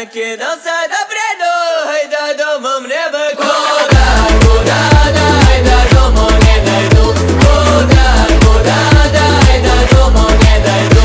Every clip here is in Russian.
Накидался до бреду, и до дома мне бы куда, дай до дома не дойду. Куда, дай до дома не дойду.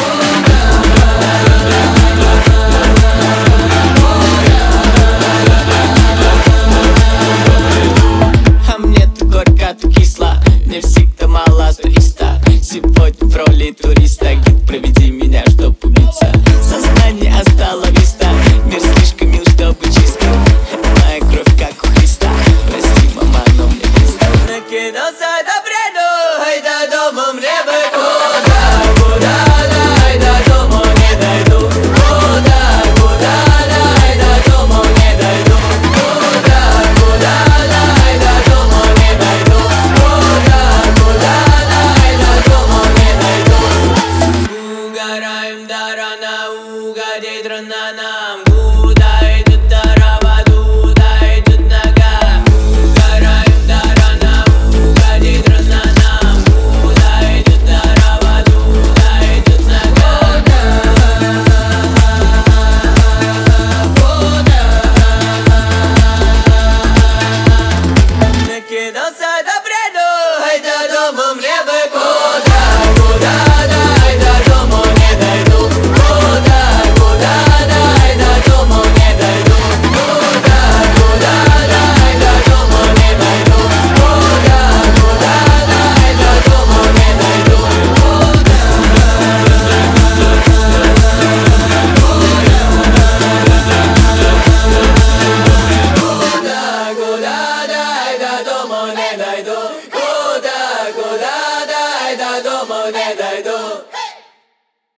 А мне-то горько, то кисло, мне всегда мало туриста. Сегодня в роли туриста, гид, проведи меня, чтоб убиться. Сознание осталось виста, мир слишком мил, чтобы чисто. Моя кровь, как у Христа, прости, мама, но мне близко. Накидался до бреду, и до дома мне бы куда, дай до дома не дойду. Куда, дай до дома не дойду. Куда, дай до дома не дойду. Куда, дай до дома не дойду. Угораем до рана, угодить рано нам. Куда идет трава, туда идет нога. Угораем до рана, угодить рано нам. Куда идет трава, туда идет нога. Накидался до бреду, и до дома мне бы куда, дай до дома не дойду. Куда, дай до дома не дойду. Куда, дай до дома не дойду. Куда, дай до дома не дойду. Куда, дай до дома не дойду. Куда, дай до дома не дойду.